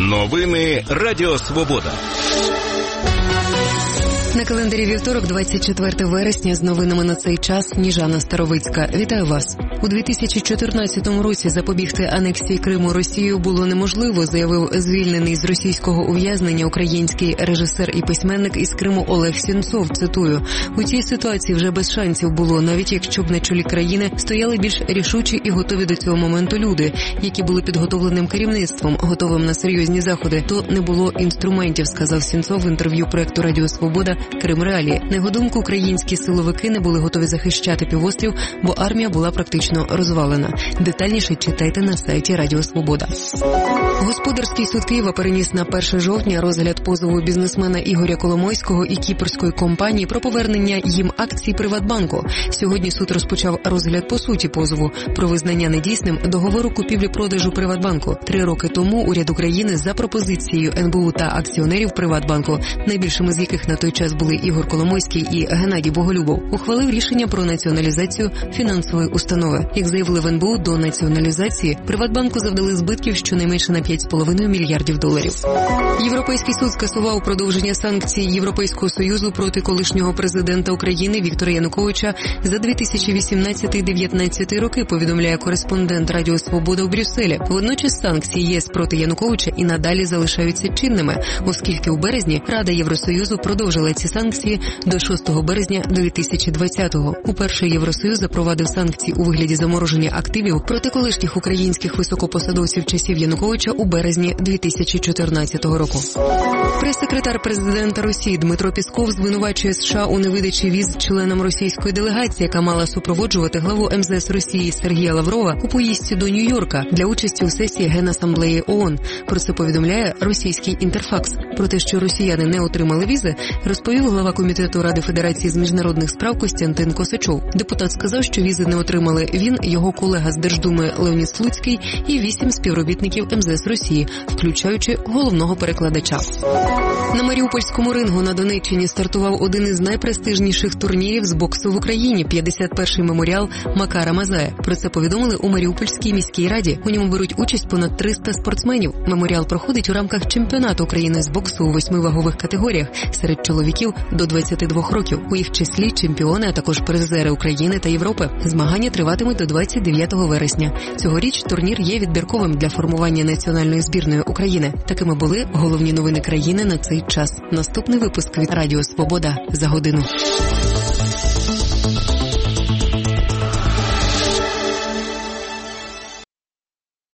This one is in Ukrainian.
Новини Радіо Свобода. На календарі вівторок, 24 вересня, з новинами на цей час Сніжана Старовицька. Вітаю вас. У 2014 році запобігти анексії Криму Росією було неможливо, заявив звільнений з російського ув'язнення український режисер і письменник із Криму Олег Сенцов. Цитую: «У цій ситуації вже без шансів було, навіть якщо б на чолі країни стояли більш рішучі і готові до цього моменту люди, які були підготовленим керівництвом, готовим на серйозні заходи, то не було інструментів», сказав Сенцов в інтерв'ю проекту Радіо Свобода «Крим Реалії». На його думку, українські силовики не були готові захищати півострів, бо армія була практично розвалена. Детальніше читайте на сайті Радіо Свобода. Господарський суд Києва переніс на 1 жовтня розгляд позову бізнесмена Ігоря Коломойського і кіпрської компанії про повернення їм акцій Приватбанку. Сьогодні суд розпочав розгляд по суті позову про визнання недійсним договору купівлі-продажу Приватбанку. 3 роки тому уряд України за пропозицією НБУ та акціонерів Приватбанку, найбільшими з яких на той час були Ігор Коломойський і Геннадій Боголюбов, ухвалив рішення про націоналізацію фінансової установи. Як заявили в НБУ, до націоналізації Приватбанку завдали збитків щонайменше на 5,5 мільярдів доларів. Європейський суд скасував продовження санкцій Європейського Союзу проти колишнього президента України Віктора Януковича за 2018-2019 роки, повідомляє кореспондент Радіо Свобода у Брюсселі. Водночас санкції ЄС проти Януковича і надалі залишаються чинними, оскільки у березні Рада Євросоюзу продовжила ці санкції до 6 березня 2020-го. Уперше Євросоюз запровадив санкції у вигляді замороження активів проти колишніх українських високопосадовців часів Януковича у березні 2014 року. Прес-секретар президента Росії Дмитро Пісков звинувачує США у невидачі віз членам російської делегації, яка мала супроводжувати главу МЗС Росії Сергія Лаврова у поїздці до Нью-Йорка для участі у сесії Генасамблеї ООН. Про це повідомляє російський Інтерфакс. Про те, що росіяни не отримали візи, розповів глава Комітету Ради Федерації з міжнародних справ Костянтин Косачов. Депутат сказав, що візи не отримали він, його колега з Держдуми Леонід Слуцький і 8 співробітників МЗС Росії, включаючи головного перекладача. На Маріупольському рингу на Донеччині стартував один із найпрестижніших турнірів з боксу в Україні – 51-й меморіал Макара Мазая. Про це повідомили у Маріупольській міській раді. У ньому беруть участь понад 300 спортсменів. Меморіал проходить у рамках чемпіонату України з боксу у 8 вагових категоріях серед чоловіків до 22 років. У їх числі чемпіони, а також призери України та Європи. Змагання триватимуть до 29 вересня. Цьогоріч турнір є відбірковим для формування національної збірної України. Такими були головні новини країни на цей час. Наступний випуск від Радіо Свобода за годину.